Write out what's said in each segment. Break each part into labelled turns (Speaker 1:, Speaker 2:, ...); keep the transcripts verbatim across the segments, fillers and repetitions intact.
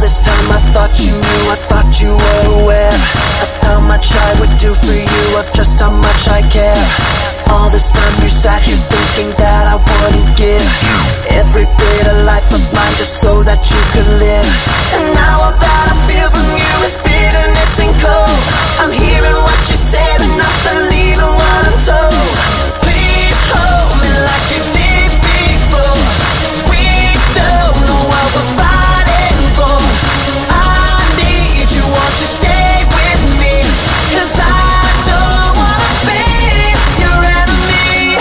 Speaker 1: this time I thought you knew, I thought you were aware of how much I would do for you, of just how much I care. All this time you sat here thinking that I wouldn't give every bit of life of mine just so that you could live. And now all that I feel from you is bitterness and cold. I'm hearing what you say but not believing what I'm told. Please hold me like you did before. We don't know what we're fighting for. I need you, won't you stay with me? Cause I don't wanna be your enemy.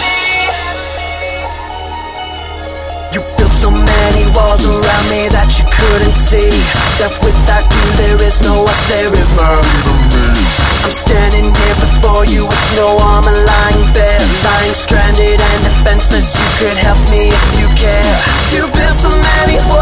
Speaker 1: You built so many walls around me that you couldn't see that without you there is no us, there is not even me. I'm standing here before you with no armor, lying bare, lying stranded and defenseless. You could help me if you care. You built so many walls